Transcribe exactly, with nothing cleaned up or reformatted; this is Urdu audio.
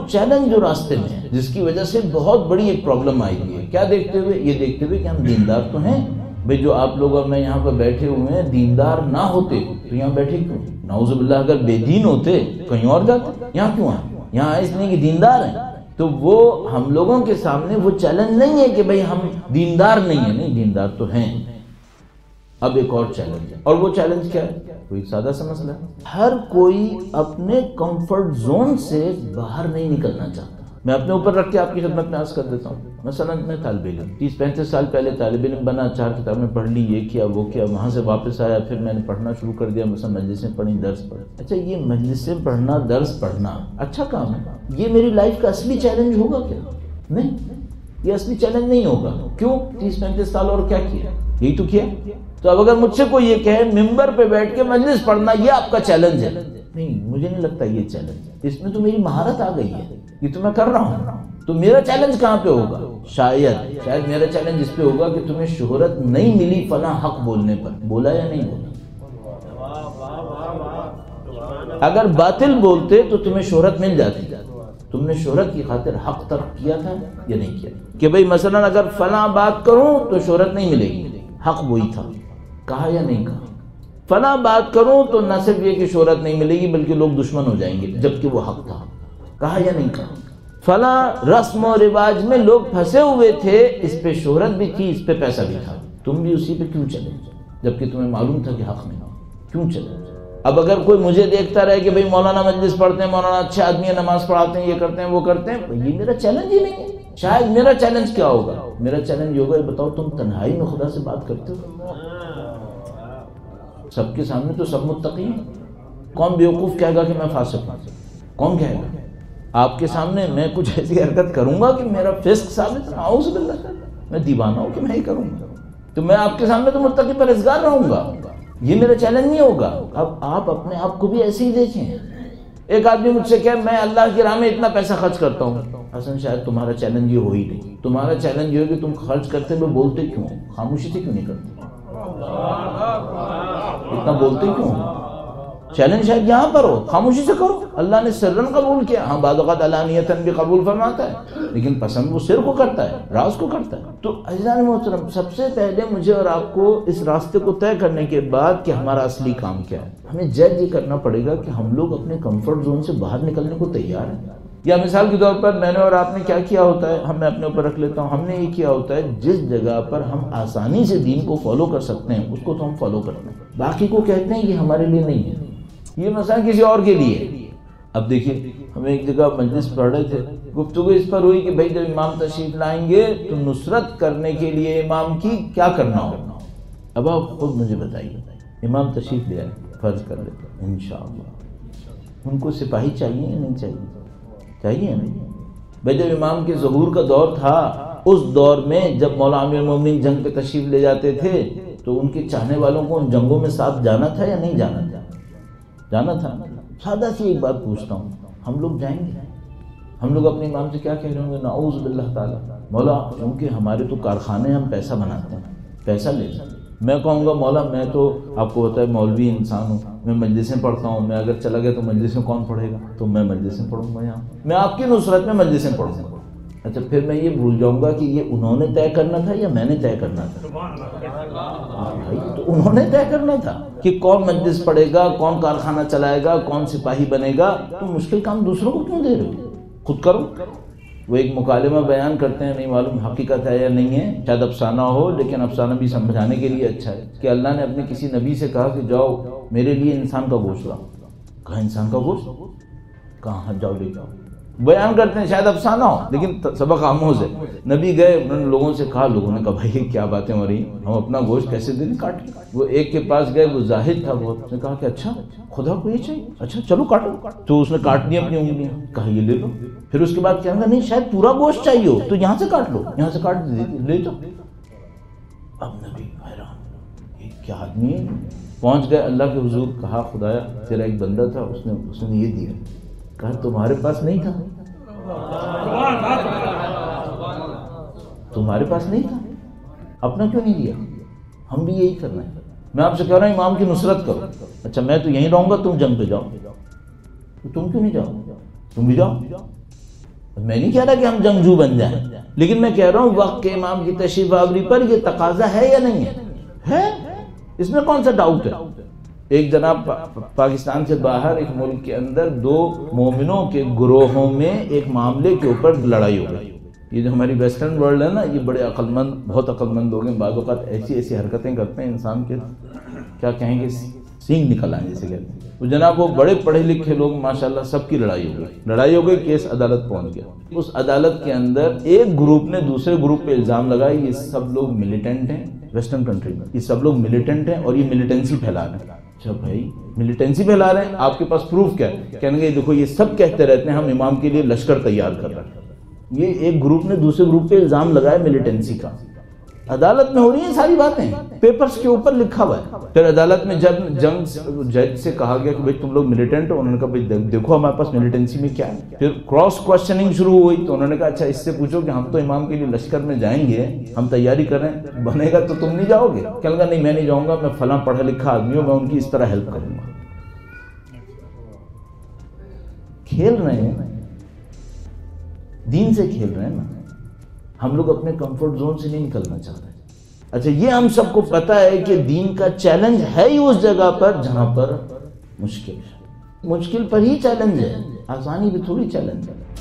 چیلنج جو راستے میں ہے جس کی وجہ سے بہت بڑی ایک پرابلم آئی ہوئی ہے، کیا دیکھتے ہوئے؟ یہ دیکھتے ہوئے کہ ہم دیندار تو ہیں بھئی، جو آپ لوگ اور میں یہاں پر بیٹھے ہوئے ہیں دیندار نہ ہوتے تو یہاں بیٹھے کیوں؟ نعوذ باللہ اگر بے دین ہوتے کہیں اور جاتے، یہاں کیوں آئے؟ یہاں آئے اس لیے کہ دیندار ہیں۔ تو وہ ہم لوگوں کے سامنے وہ چیلنج نہیں ہے کہ بھئی ہم دیندار نہیں ہیں، نہیں دیندار تو ہیں۔ اب ایک اور چیلنج ہے، اور وہ چیلنج کیا ہے؟ کوئی سادہ سا مسئلہ ہے، ہر کوئی اپنے کمفرٹ زون سے باہر نہیں نکلنا چاہتا۔ میں اپنے اوپر رکھ کے آپ کی خدمت میں عرض کر دیتا ہوں، مثلا میں طالب علم تیس پینتیس سال پہلے طالب علم بنا، چار کتابیں پڑھ لی، یہ کیا وہ کیا، وہاں سے واپس آیا، پھر میں نے پڑھنا شروع کر دیا، مثلا مجلسیں پڑھی، درس پڑھے۔ اچھا یہ مجلسیں پڑھنا، درس پڑھنا اچھا کام ہے، یہ میری لائف کا اصلی چیلنج ہوگا کیا؟ نہیں، یہ اصلی چیلنج نہیں ہوگا۔ کیوں؟ تیس پینتیس سال اور کیا کیا؟ یہی تو کیا۔ تو اب اگر مجھ سے کوئی یہ کہے ممبر پہ بیٹھ کے مجلس پڑھنا یہ آپ کا چیلنج ہے، نہیں، مجھے نہیں لگتا یہ چیلنج ہے، اس میں تو میری مہارت آ گئی ہے، یہ تو میں کر رہا ہوں۔ تو میرا چیلنج کہاں پہ ہوگا؟ شاید شاید میرا چیلنج اس پہ ہوگا کہ تمہیں شہرت نہیں ملی فلاں حق بولنے پر، بولا یا نہیں بولا؟ اگر باطل بولتے تو تمہیں شہرت مل جاتی، تم نے شہرت کی خاطر حق ترک کیا تھا یا نہیں کیا؟ کہ بھئی مثلا اگر فلاں بات کروں تو شہرت نہیں ملے گی، حق وہی تھا، کہا یا نہیں کہا؟ فلاں بات کروں تو نہ صرف یہ کہ شہرت نہیں ملے گی بلکہ لوگ دشمن ہو جائیں گے، جبکہ وہ حق تھا، کہا یا نہیں کہا؟ فلاں رسم و رواج میں لوگ پھنسے ہوئے تھے، اس پہ شہرت بھی تھی، اس پہ پیسہ بھی تھا، تم بھی اسی پہ کیوں چلے جبکہ تمہیں معلوم تھا کہ حق نہیں، کیوں چلے؟ اب اگر کوئی مجھے دیکھتا رہے کہ بھئی مولانا مجلس پڑھتے ہیں، مولانا اچھے آدمی ہیں، نماز پڑھاتے ہیں، یہ کرتے ہیں وہ کرتے ہیں، یہ میرا چیلنج ہی نہیں ہے۔ شاید میرا چیلنج کیا ہوگا؟ میرا چیلنج ہوگا، بتاؤ تم تنہائی میں خدا سے بات کرتے ہو؟ سب کے سامنے تو سب متقی ہیں، کون بیوقوف کہے گا کہ میں فاسق ہوں؟ کون کہے گا؟ آپ کے سامنے میں کچھ ایسی حرکت کروں گا کہ میرا فسق ثابت ہے، اعوذ باللہ، میں دیوانہ ہوں کہ میں ہی کروں گا؟ تو میں آپ کے سامنے تو متقی پرہیزگار رہوں گا، یہ میرا چیلنج نہیں ہوگا۔ اب آپ اپنے آپ کو بھی ایسے ہی دیکھیں۔ ایک آدمی مجھ سے کہے میں اللہ کی راہ میں اتنا پیسہ خرچ کرتا ہوں، حسن شاید تمہارا چیلنج یہ ہو ہی نہیں، تمہارا چیلنج یہ ہے کہ تم خرچ کرتے ہوئے بولتے کیوں، خاموشی سے کیوں نہیں کرتے، اتنا بولتے کیوں؟ چیلنج شاید یہاں پر ہو، خاموشی سے کرو۔ اللہ نے سرن قبول کیا، ہاں بعض اوقات علانیتاً بھی قبول فرماتا ہے، لیکن پسند وہ سر کو کرتا ہے، راز کو کرتا ہے۔ تو عزیزان محترم، سب سے پہلے مجھے اور آپ کو اس راستے کو طے کرنے کے بعد کہ ہمارا اصلی کام کیا ہے، ہمیں جج یہ کرنا پڑے گا کہ ہم لوگ اپنے کمفرٹ زون سے باہر نکلنے کو تیار ہیں۔ یا مثال کے طور پر میں نے اور آپ نے کیا کیا ہوتا ہے، ہم میں اپنے اوپر رکھ لیتا ہوں، ہم نے یہ کیا ہوتا ہے جس جگہ پر ہم آسانی سے دین کو فالو کر سکتے ہیں اس کو تو ہم فالو کرتے ہیں، باقی کو کہتے ہیں یہ ہمارے لیے نہیں ہے، یہ مثلا کسی اور کے لیے۔ اب دیکھیے ہم ایک جگہ مجلس پڑھ رہے تھے، گفتگو اس پر ہوئی کہ بھائی جب امام تشریف لائیں گے تو نصرت کرنے کے لیے امام کی کیا کرنا ہوگا۔ اب آپ خود مجھے بتائیے، امام تشریف لے آئے، فرض کر لیتے ہیں انشاءاللہ، ان کو سپاہی چاہیے یا نہیں چاہیے؟ چاہیے نہیں؟ بھائی جب امام کے ظہور کا دور تھا، اس دور میں جب مولا امیر المومنین جنگ پہ تشریف لے جاتے تھے تو ان کے چاہنے والوں کو ان جنگوں میں ساتھ جانا تھا یا نہیں جانا تھا؟ جانا تھا۔ سادہ سی ایک بات پوچھتا ہوں، ہم لوگ جائیں گے؟ ہم لوگ اپنے امام سے کیا کہہ رہے ہوں گے؟ نعوذ باللہ تعالیٰ، مولا کیونکہ ہمارے تو کارخانے ہم پیسہ بناتے ہیں، پیسہ لیتے ہیں۔ میں کہوں گا مولا میں تو آپ کو پتہ ہے مولوی انسان ہوں، میں مجلسیں پڑھتا ہوں، میں اگر چلا گیا تو مجلسیں کون پڑھے گا؟ تو میں مجلسیں پڑھوں گا، یہاں میں آپ کی نصرت میں مجلسیں پڑھوں گا۔ اچھا پھر میں یہ بھول جاؤں گا کہ یہ انہوں نے طے کرنا تھا یا میں نے طے کرنا تھا؟ بھائی تو انہوں نے طے کرنا تھا کہ کون مجلس پڑھے گا، کون کارخانہ چلائے گا، کون سپاہی بنے گا، تو مشکل کام دوسروں کو کیوں دے رہے ہو؟ خود کرو۔ وہ ایک مکالمہ بیان کرتے ہیں، نہیں معلوم حقیقت ہے یا نہیں ہے، شاید افسانہ ہو لیکن افسانہ بھی سمجھانے کے لیے اچھا ہے، کہ اللہ نے اپنے کسی نبی سے کہا کہ جاؤ میرے لیے انسان کا گوشت لاؤ۔ کہا انسان کا گوشت؟ کہاں جاؤ لے جاؤ۔ بیان کرتے ہیں شاید افسانہ ہو لیکن سبق آموز ہے۔ نبی گئے، انہوں نے لوگوں سے کہا، لوگوں نے کہا بھائی یہ کیا باتیں ہو رہی ہیں، ہم اپنا گوشت کیسے دیں کاٹ کے؟ وہ ایک کے پاس گئے، وہ زاہد تھا، وہ اس نے کہا کہ اچھا خدا کو یہ چاہیے، اچھا چلو کاٹو۔ تو اس نے کاٹ دیا اپنی انگلیاں، کہا یہ لے لو۔ پھر اس کے بعد کہا نہیں شاید پورا گوشت چاہیے ہو تو یہاں سے کاٹ لو، یہاں سے کاٹ لے جاؤ۔ اب نبی حیران، یہ کیا آدمی ہے؟ پہنچ گئے اللہ کے حضور، کہا خدایا تیرا ایک بندہ تھا، اس نے اس نے یہ دیا۔ کہا تمہارے پاس نہیں تھا؟ تمہارے پاس نہیں تھا، اپنا کیوں نہیں دیا؟ ہم بھی یہی کرنا ہے۔ میں آپ سے کہہ رہا ہوں امام کی نصرت کرو۔ اچھا میں تو یہیں رہوں گا، تم جنگ پہ جاؤ، تو تم کیوں نہیں جاؤ؟ تم بھی جاؤ، میں نہیں کہہ رہا کہ ہم جنگجو بن جائیں، لیکن میں کہہ رہا ہوں وقت کے امام کی تشریف آوری پر یہ تقاضا ہے یا نہیں ہے؟ ہے، اس میں کون سا ڈاؤٹ ہے؟ ایک جناب پاکستان سے باہر ایک ملک کے اندر دو مومنوں کے گروہوں میں ایک معاملے کے اوپر لڑائی ہو گئی. یہ جو ہماری ویسٹرن ورلڈ ہے نا، یہ بڑے عقل مند، بہت عقل مند لوگ ہیں. بعض اوقات ایسی ایسی حرکتیں کرتے ہیں انسان کے کیا کہیں گے سینگ نکل آئیں جیسے کہتے ہیں. تو جناب وہ بڑے پڑھے لکھے لوگ ماشاءاللہ، سب کی لڑائی ہو گئی لڑائی ہو گئی کیس عدالت پہنچ گیا. اس عدالت کے اندر ایک گروپ نے دوسرے گروپ پہ الزام لگایا یہ سب لوگ ملیٹنٹ ہیں. ویسٹرن کنٹری میں یہ سب لوگ ملیٹنٹ ہیں اور یہ ملیٹنسی پھیلا رہے ہیں. اچھا بھائی ملیٹنسی پھیلا رہے ہیں، آپ کے پاس پروف کیا ہے؟ کہنے گے دیکھو یہ سب کہتے رہتے ہیں ہم امام کے لیے لشکر تیار کر رہے ہیں. یہ ایک گروپ نے دوسرے گروپ پہ الزام لگایا ملیٹنسی کا. عدالت میں ہو رہی ہیں ساری باتیں، پیپرز کے اوپر لکھا ہوا ہے. پھر عدالت میں جب جنگ جج سے کہا گیا کہ بھائی تم لوگ ملیٹنٹ ہو، انہوں نے کہا بھائی دیکھو ہمارے پاس ملیٹنسی میں کیا ہے. پھر کراس کوشچننگ شروع ہوئی تو انہوں نے کہا اچھا اس سے پوچھو کہ ہم تو امام کے لیے لشکر میں جائیں گے، ہم تیاری کر رہے ہیں، بنے گا تو تم نہیں جاؤ گے؟ کہنے لگا نہیں میں نہیں جاؤں گا، میں فلاں پڑھا لکھا آدمی ہوں، میں ان کی اس طرح ہیلپ کروں گا. کھیل رہے ہیں دین سے، کھیل رہے ہیں نا. ہم لوگ اپنے کمفرٹ زون سے نہیں نکلنا چاہتے. اچھا یہ ہم سب کو پتا ہے کہ دین کا چیلنج ہے ہی اس جگہ پر جہاں پر مشکل ہے. مشکل پر ہی چیلنج ہے، آسانی پہ تھوڑی چیلنج ہے.